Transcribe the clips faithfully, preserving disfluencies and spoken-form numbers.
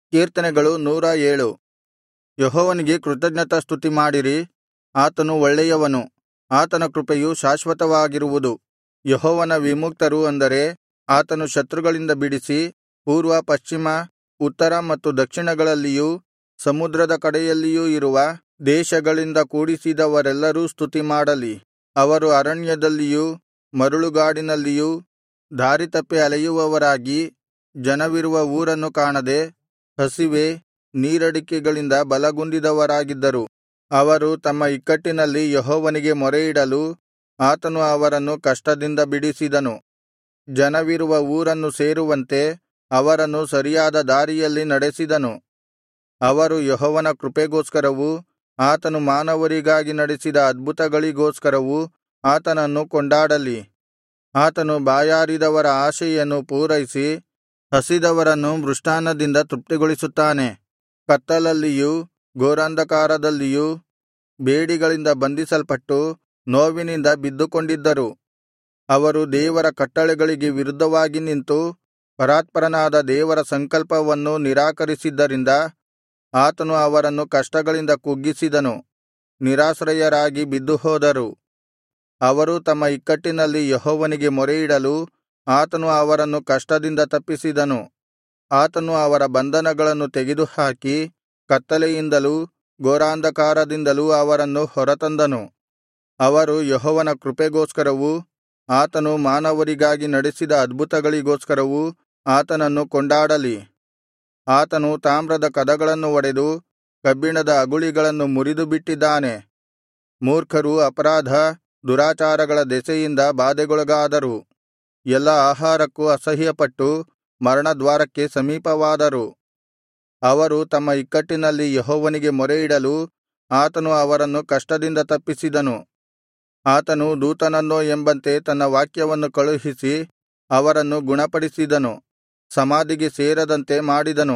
ಕೀರ್ತನೆಗಳು ನೂರ ಏಳು. ಯೆಹೋವನಿಗೆ ಕೃತಜ್ಞತಾಸ್ತುತಿ ಮಾಡಿರಿ, ಆತನು ಒಳ್ಳೆಯವನು, ಆತನ ಕೃಪೆಯು ಶಾಶ್ವತವಾಗಿರುವುದು. ಯೆಹೋವನ ವಿಮುಕ್ತರು ಅಂದರೆ ಆತನು ಶತ್ರುಗಳಿಂದ ಬಿಡಿಸಿ, ಪೂರ್ವ ಪಶ್ಚಿಮ ಉತ್ತರ ಮತ್ತು ದಕ್ಷಿಣಗಳಲ್ಲಿಯೂ ಸಮುದ್ರದ ಕಡೆಯಲ್ಲಿಯೂ ಇರುವ ದೇಶಗಳಿಂದ ಕೂಡಿಸಿದವರೆಲ್ಲರೂ ಸ್ತುತಿಮಾಡಲಿ. ಅವರು ಅರಣ್ಯದಲ್ಲಿಯೂ ಮರಳುಗಾಡಿನಲ್ಲಿಯೂ ದಾರಿತಪ್ಪಿ ಅಲೆಯುವವರಾಗಿ, ಜನವಿರುವ ಊರನ್ನು ಕಾಣದೆ ಹಸಿವೆ ನೀರಡಿಕೆಗಳಿಂದ ಬಲಗುಂದಿದವರಾಗಿದ್ದರು. ಅವರು ತಮ್ಮ ಇಕ್ಕಟ್ಟಿನಲ್ಲಿ ಯೆಹೋವನಿಗೆ ಮೊರೆಯಿಡಲು ಆತನು ಅವರನ್ನು ಕಷ್ಟದಿಂದ ಬಿಡಿಸಿದನು. ಜನವಿರುವ ಊರನ್ನು ಸೇರುವಂತೆ ಅವರನ್ನು ಸರಿಯಾದ ದಾರಿಯಲ್ಲಿ ನಡೆಸಿದನು. ಅವರು ಯೆಹೋವನ ಕೃಪೆಗೋಸ್ಕರವೂ ಆತನು ಮಾನವರಿಗಾಗಿ ನಡೆಸಿದ ಅದ್ಭುತಗಳಿಗೋಸ್ಕರವೂ ಆತನನ್ನು ಕೊಂಡಾಡಲಿ. ಆತನು ಬಾಯಾರಿದವರ ಆಶೆಯನ್ನು ಪೂರೈಸಿ, ಹಸಿದವರನ್ನು ಮೃಷ್ಟಾನ್ನದಿಂದ ತೃಪ್ತಿಗೊಳಿಸುತ್ತಾನೆ. ಕತ್ತಲಲ್ಲಿಯೂ ಘೋರಾಂಧಕಾರದಲ್ಲಿಯೂ ಬೇಡಿಗಳಿಂದ ಬಂಧಿಸಲ್ಪಟ್ಟು ನೋವಿನಿಂದ ಬಿದ್ದುಕೊಂಡಿದ್ದರು. ಅವರು ದೇವರ ಕಟ್ಟಳೆಗಳಿಗೆ ವಿರುದ್ಧವಾಗಿ ನಿಂತು ಪರಾತ್ಪರನಾದ ದೇವರ ಸಂಕಲ್ಪವನ್ನು ನಿರಾಕರಿಸಿದ್ದರಿಂದ ಆತನು ಅವರನ್ನು ಕಷ್ಟಗಳಿಂದ ಕುಗ್ಗಿಸಿದನು. ನಿರಾಶ್ರಯರಾಗಿ ಬಿದ್ದುಹೋದರು. ಅವರು ತಮ್ಮ ಇಕ್ಕಟ್ಟಿನಲ್ಲಿ ಯೆಹೋವನಿಗೆ ಮೊರೆಯಿಡಲು ಆತನು ಅವರನ್ನು ಕಷ್ಟದಿಂದ ತಪ್ಪಿಸಿದನು. ಆತನು ಅವರ ಬಂಧನಗಳನ್ನು ತೆಗೆದುಹಾಕಿ, ಕತ್ತಲೆಯಿಂದಲೂ ಘೋರಾಂಧಕಾರದಿಂದಲೂ ಅವರನ್ನು ಹೊರತಂದನು. ಅವರು ಯೆಹೋವನ ಕೃಪೆಗೋಸ್ಕರವೂ ಆತನು ಮಾನವರಿಗಾಗಿ ನಡೆಸಿದ ಅದ್ಭುತಗಳಿಗೋಸ್ಕರವೂ ಆತನನ್ನು ಕೊಂಡಾಡಲಿ. ಆತನು ತಾಮ್ರದ ಕದಗಳನ್ನು ಒಡೆದು ಕಬ್ಬಿಣದ ಅಗುಳಿಗಳನ್ನು ಮುರಿದುಬಿಟ್ಟಿದ್ದಾನೆ. ಮೂರ್ಖರು ಅಪರಾಧ ದುರಾಚಾರಗಳ ದೆಸೆಯಿಂದ ಬಾಧೆಗೊಳಗಾದರು. ಎಲ್ಲಾ ಆಹಾರಕ್ಕೂ ಅಸಹ್ಯಪಟ್ಟು ಮರಣದ್ವಾರಕ್ಕೆ ಸಮೀಪವಾದರು. ಅವರು ತಮ್ಮ ಇಕ್ಕಟ್ಟಿನಲ್ಲಿ ಯೆಹೋವನಿಗೆ ಮೊರೆಯಿಡಲು ಆತನು ಅವರನ್ನು ಕಷ್ಟದಿಂದ ತಪ್ಪಿಸಿದನು. ಆತನು ದೂತನನ್ನೋ ಎಂಬಂತೆ ತನ್ನ ವಾಕ್ಯವನ್ನು ಕಳುಹಿಸಿ ಅವರನ್ನು ಗುಣಪಡಿಸಿದನು, ಸಮಾಧಿಗೆ ಸೇರದಂತೆ ಮಾಡಿದನು.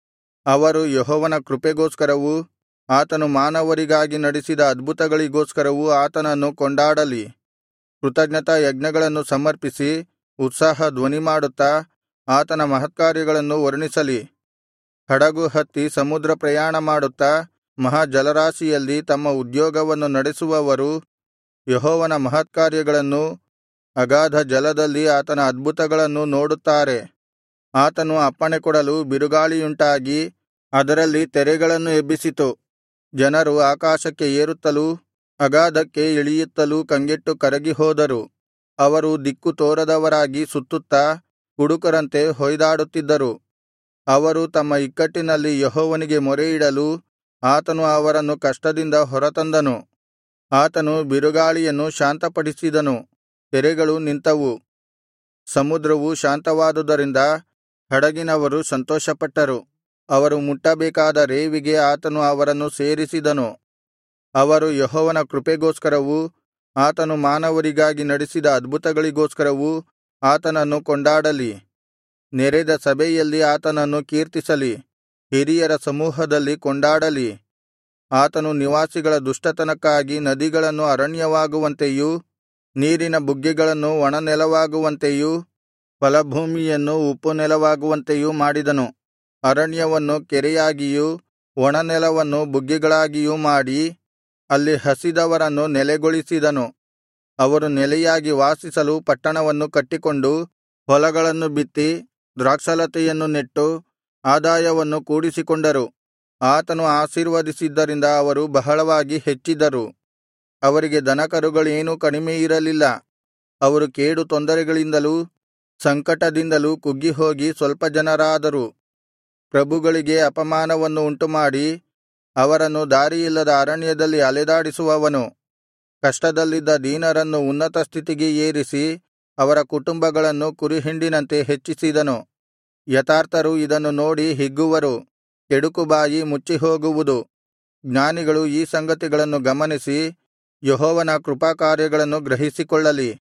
ಅವರು ಯೆಹೋವನ ಕೃಪೆಗೋಸ್ಕರವೂ ಆತನು ಮಾನವರಿಗಾಗಿ ನಡೆಸಿದ ಅದ್ಭುತಗಳಿಗೋಸ್ಕರವೂ ಆತನನ್ನು ಕೊಂಡಾಡಲಿ. ಕೃತಜ್ಞತಾ ಯಜ್ಞಗಳನ್ನು ಸಮರ್ಪಿಸಿ ಉತ್ಸಾಹ ಧ್ವನಿಮಾಡುತ್ತಾ ಆತನ ಮಹತ್ಕಾರ್ಯಗಳನ್ನು ವರ್ಣಿಸಲಿ. ಹಡಗು ಹತ್ತಿ ಸಮುದ್ರ ಪ್ರಯಾಣ ಮಾಡುತ್ತಾ ಮಹಾ ಜಲರಾಶಿಯಲ್ಲಿ ತಮ್ಮ ಉದ್ಯೋಗವನ್ನು ನಡೆಸುವವರು ಯೆಹೋವನ ಮಹತ್ಕಾರ್ಯಗಳನ್ನೂ ಅಗಾಧ ಜಲದಲ್ಲಿ ಆತನ ಅದ್ಭುತಗಳನ್ನೂ ನೋಡುತ್ತಾರೆ. ಆತನು ಅಪ್ಪಣೆಕೊಡಲು ಬಿರುಗಾಳಿಯುಂಟಾಗಿ ಅದರಲ್ಲಿ ತೆರೆಗಳನ್ನು ಎಬ್ಬಿಸಿತು. ಜನರು ಆಕಾಶಕ್ಕೆ ಏರುತ್ತಲೂ ಅಗಾಧಕ್ಕೆ ಇಳಿಯುತ್ತಲೂ ಕಂಗೆಟ್ಟು ಕರಗಿಹೋದರು. ಅವರು ದಿಕ್ಕು ತೋರದವರಾಗಿ ಸುತ್ತುತ್ತಾ ಕುಡುಕರಂತೆ ಹೊಯ್ದಾಡುತ್ತಿದ್ದರು. ಅವರು ತಮ್ಮ ಇಕ್ಕಟ್ಟಿನಲ್ಲಿ ಯೆಹೋವನಿಗೆ ಮೊರೆಯಿಡಲು ಆತನು ಅವರನ್ನು ಕಷ್ಟದಿಂದ ಹೊರತಂದನು. ಆತನು ಬಿರುಗಾಳಿಯನ್ನು ಶಾಂತಪಡಿಸಿದನು, ತೆರೆಗಳು ನಿಂತವು. ಸಮುದ್ರವು ಶಾಂತವಾದುದರಿಂದ ಹಡಗಿನವರು ಸಂತೋಷಪಟ್ಟರು. ಅವರು ಮುಟ್ಟಬೇಕಾದ ರೇವಿಗೆ ಆತನು ಅವರನ್ನು ಸೇರಿಸಿದನು. ಅವರು ಯೆಹೋವನ ಕೃಪೆಗೋಸ್ಕರವೂ ಆತನು ಮಾನವರಿಗಾಗಿ ನಡೆಸಿದ ಅದ್ಭುತಗಳಿಗೋಸ್ಕರವೂ ಆತನನ್ನು ಕೊಂಡಾಡಲಿ. ನೆರೆದ ಸಭೆಯಲ್ಲಿ ಆತನನ್ನು ಕೀರ್ತಿಸಲಿ, ಹಿರಿಯರ ಸಮೂಹದಲ್ಲಿ ಕೊಂಡಾಡಲಿ. ಆತನು ನಿವಾಸಿಗಳ ದುಷ್ಟತನಕ್ಕಾಗಿ ನದಿಗಳನ್ನು ಅರಣ್ಯವಾಗುವಂತೆಯೂ ನೀರಿನ ಬುಗ್ಗೆಗಳನ್ನು ಒಣನೆಲವಾಗುವಂತೆಯೂ ಫಲಭೂಮಿಯನ್ನು ಉಪ್ಪುನೆಲವಾಗುವಂತೆಯೂ ಮಾಡಿದನು. ಅರಣ್ಯವನ್ನು ಕೆರೆಯಾಗಿಯೂ ಒಣನೆಲವನ್ನು ಬುಗ್ಗೆಗಳಾಗಿಯೂ ಮಾಡಿ ಅಲ್ಲಿ ಹಸಿದವರನ್ನು ನೆಲೆಗೊಳಿಸಿದನು. ಅವರು ನೆಲೆಯಾಗಿ ವಾಸಿಸಲು ಪಟ್ಟಣವನ್ನು ಕಟ್ಟಿಕೊಂಡು ಹೊಲಗಳನ್ನು ಬಿತ್ತಿ ದ್ರಾಕ್ಷಾಲತೆಯನ್ನು ನೆಟ್ಟು ಆದಾಯವನ್ನು ಕೂಡಿಸಿಕೊಂಡರು. ಆತನು ಆಶೀರ್ವದಿಸಿದ್ದರಿಂದ ಅವರು ಬಹಳವಾಗಿ ಹೆಚ್ಚಿದರು. ಅವರಿಗೆ ದನಕರುಗಳೇನೂ ಕಡಿಮೆಯಿರಲಿಲ್ಲ. ಅವರು ಕೇಡು ತೊಂದರೆಗಳಿಂದಲೂ ಸಂಕಟದಿಂದಲೂ ಕುಗ್ಗಿಹೋಗಿ ಸ್ವಲ್ಪ ಜನರಾದರು. ಪ್ರಭುಗಳಿಗೆ ಅಪಮಾನವನ್ನು ಉಂಟುಮಾಡಿ ಅವರನ್ನು ದಾರಿಯಿಲ್ಲದ ಅರಣ್ಯದಲ್ಲಿ ಅಲೆದಾಡಿಸುವವನು. ಕಷ್ಟದಲ್ಲಿದ್ದ ದೀನರನ್ನು ಉನ್ನತ ಸ್ಥಿತಿಗೆ ಏರಿಸಿ ಅವರ ಕುಟುಂಬಗಳನ್ನು ಕುರಿಹಿಂಡಿನಂತೆ ಹೆಚ್ಚಿಸಿದನು. ಯಥಾರ್ಥರು ಇದನ್ನು ನೋಡಿ ಹಿಗ್ಗುವರು, ಕೆಡುಕುಬಾಯಿ ಮುಚ್ಚಿಹೋಗುವುದು. ಜ್ಞಾನಿಗಳು ಈ ಸಂಗತಿಗಳನ್ನು ಗಮನಿಸಿ ಯೆಹೋವನ ಕೃಪಾಕಾರ್ಯಗಳನ್ನು ಗ್ರಹಿಸಿಕೊಳ್ಳಲಿ.